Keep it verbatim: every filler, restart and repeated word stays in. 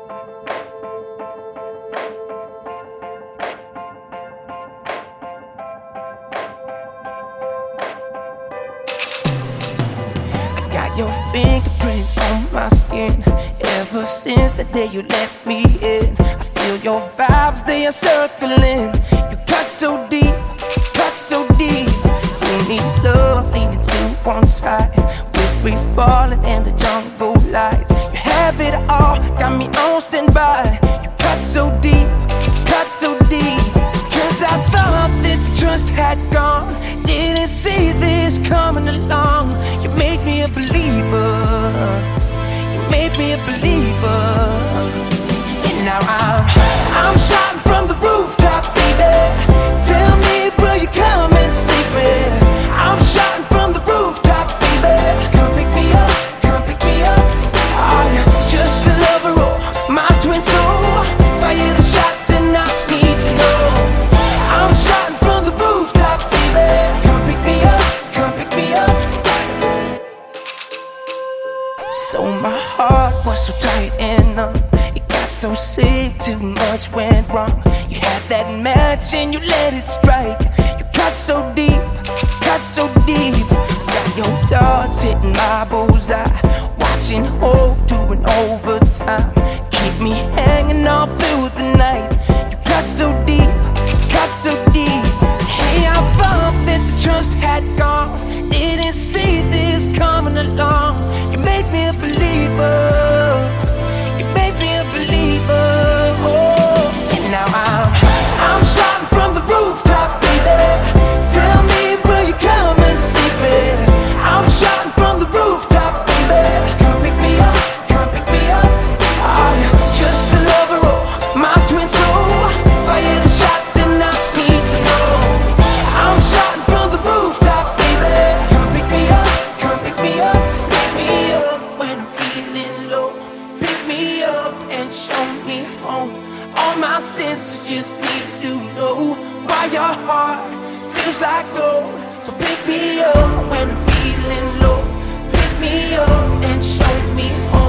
Got your fingerprints on my skin. Ever since the day you let me in, I feel your vibes, they are circling. You cut so deep, cut so deep. Who needs love leaning to one side? We're free falling in the jungle lights. You have it all, got me on standby. You cut so deep, cut so deep. Cause I thought that the trust had gone. Didn't see this coming along. You made me a believer. You made me a believer. And now I'm I'm shouting from the rooftop, baby. Tell me, will you come and save me? I'm shouting from the rooftop, baby. Come pick me up, come pick me up. Are you just a lover or my twin soul? Fire the shots and I need to know. I'm shouting from the rooftop, baby. Come pick me up, come pick me up. So my heart was so tight and numb. It got so sick, too much went wrong. You had that match and you let it strike. You cut so deep, cut so deep. Got your doors hitting my bullseye. Watching hope doing overtime. Keep me hanging all through the night. You cut so deep, cut so deep. Hey, I thought that the trust had gone. Didn't see this coming along. You made me a believer. You made me a believer. Oh, and now I'm I'm shouting from the rooftop, baby. Tell me, will you come and save me? I'm shouting from the rooftop, baby. Come pick me up, come pick me up. Are you just a lover or my twin soul? Fire the shots and I need to know. I'm shouting from the rooftop, baby. Come pick me up, come pick me up. Pick me up when I'm feeling low. Pick me up and show me home. All my senses just need to know why your heart feels like gold. So pick me up when I'm feeling low. Pick me up and show me home.